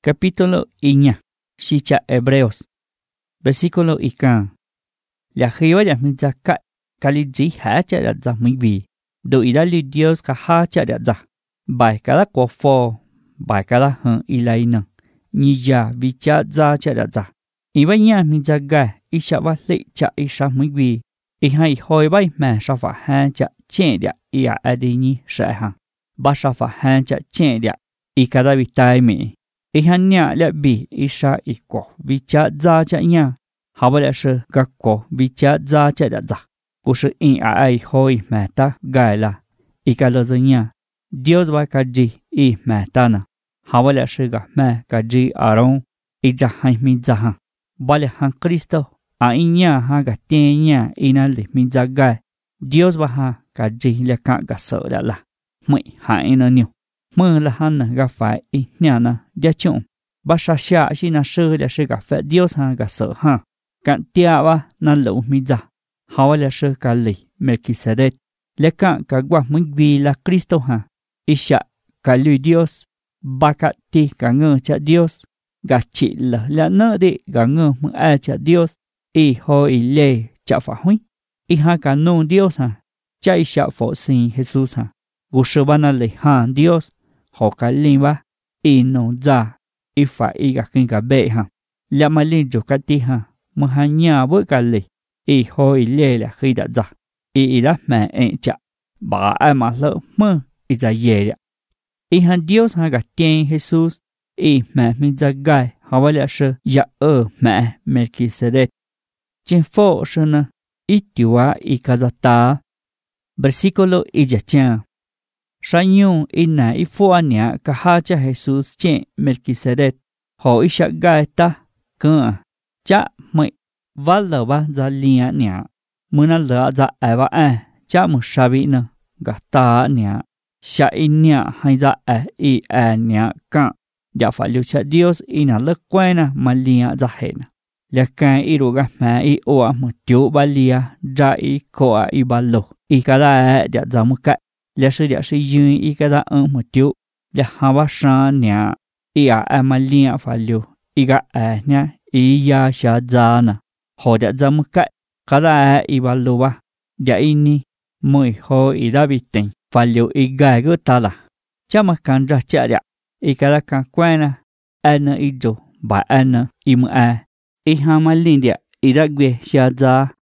Capítulo iña, Shicha Hebreos. Versículo ikan. La jiva ya mizaka, kalidji hacha ya za muy vi. Do idali Dios ka hacha ya za. Bai kada kofo, bai kada han ilaina. Niya vicha za cha ya za. Iba nya mizaga, isha va le cha isha muy vi. Ihai hoi bai ma shafa hacha chen ya ia adini shaha. Ba shafa hacha chen ya. Ikada vitai me. Ihan nya le bi isha iko vicha za cha nya. Haba le shi ga ko vicha za cha da za. Kushi in ai hoi mata gaila. Ika lo nya. Dios va ka ji i mata na. Haba le shi ga ma ka ji aron. Ija hai mi za ha. Bale han Cristo. A inya ha ga ten nya ina le mi za gai. Dios va ha ka ji le ka ga so da la. Mui ha ina niu. Mơ là hắn gặp phải ý nhà na đĩa chung. Bà xa xa xí na sư là sư gặp phải Dios ha gặp sợ ha. Cạn tia wa na lũ mi za. Hawa là sư cả lì Melchizedek. Lẽ cạn cả quả mừng vì là Cristo ha. Isha cả lùi Dios. Bà cả ti cả ngơ cha Dios. Gà chỉ là nơ đi gà ngơ mừng ai cha Dios. Ý hô ý lê cha phá huy. Ý ha cả nôn Dios ha. Cha isha phổ sinh Jesus ha. Gù sư bà na lì ha Dios. Họ cái linh ba, ino ra, phải gặp kinh cả bệ ha, là mà linh chủ cái tí ha, mà hàng nhà với cái lì, hồi lê là khi đã ra, đã mẹ anh chạ, bà ai mà lỡ mơ, ra về đấy, hàng Dios ha gặp tên Jesus, mẹ mình ra gai, họ phải là sự, dạ mẹ Melchizedek, trên phố sự nè, điều cả ra ta, versículo dạ chang. Sanyung ina ifuania kahacha Jesus chen Melchizedek. Ho isha gaeta kun cha mai valla ba za lia nia. Muna la za eva cha mushabi na gata nia. Sha inia hai za nia ka. Ya fa lu cha Dios ina le kwena malia za hena. Le kan iruga ma I o mu tiu balia ja I ko a ibalo. Ikada ya za muka. Lẽ sư địa sư dương y cái đó một triệu. Lẽ hà bá sáng nè. Y mà liên phá liu. Y cái nè. Y xa ra nè. Họ đã ra một cái đó y bà lô ba. Lẽ y ni. Mùi hồ y đã bị tình. Phá liu y gai gỡ ta là. Chá mà càng ra chạ địa. Y cái đó càng quen nè. Nè y dù. Bà nè y mù Y hà mà liên địa. Y đã quê xa ra.